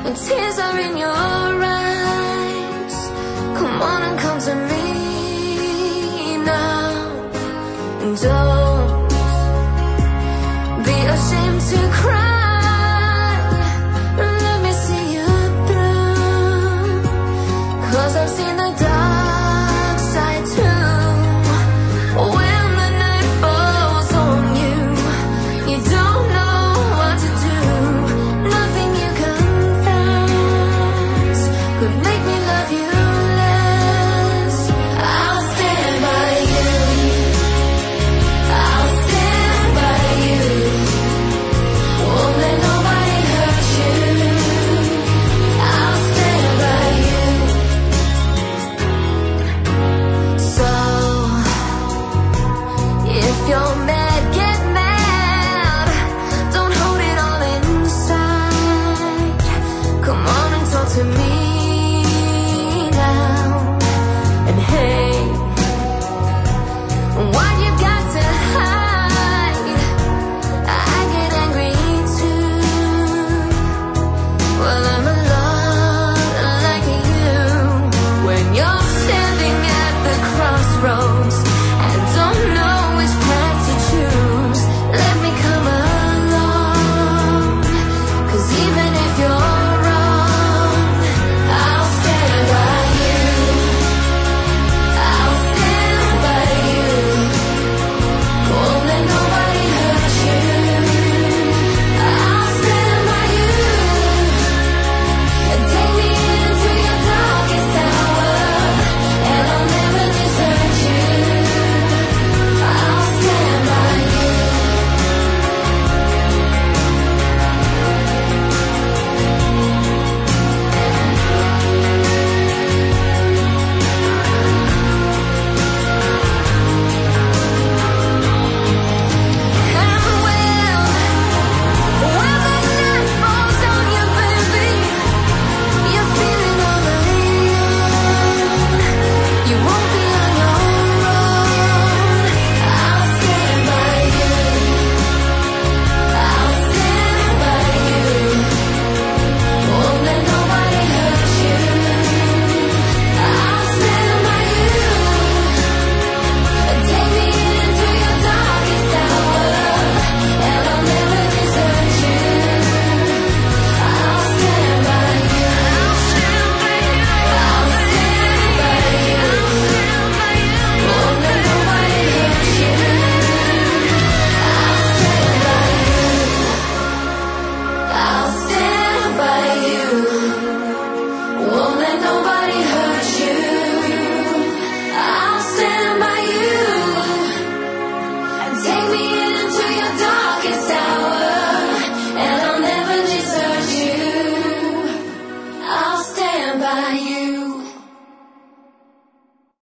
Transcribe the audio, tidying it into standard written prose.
The tears are in your eyes. Come on and come to me now. Don't be ashamed to cry. Let me see you through. 'Cause I've seen the dark side too. When the night falls on you, you don't know what to do. Nothing you confess could make me love you less. I'll stand by you. I'll stand by you. Won't let nobody hurt you. I'll stand by you. So, if you're mad, get mad. Don't hold it all inside. Come on and talk to me now. And hey, why you got to hide? I get angry too. Well, I'm a lot like you. When you're standing at the crossroads and don't know which path to choose, let me come along. 'Cause even if you're wrong, I'll stand by you. I'll stand by you. Won't let nobody hurt you. I'll stand by you. And take me into your darkest hour, and I'll never desert you. I'll stand by you. And when the night falls on you, baby, you're feeling all alone. You won't be on your own. I'll stand by you. I'll stand by you. Won't let nobody hurt you. I'll stand by you. Take me into your darkest hour, and I'll never desert you. I'll stand by you. I'll stand by you. I'll stand by you. Won't let nobody hurt you. I'll stand by you. I'll stand by you. Won't let nobody hurt you.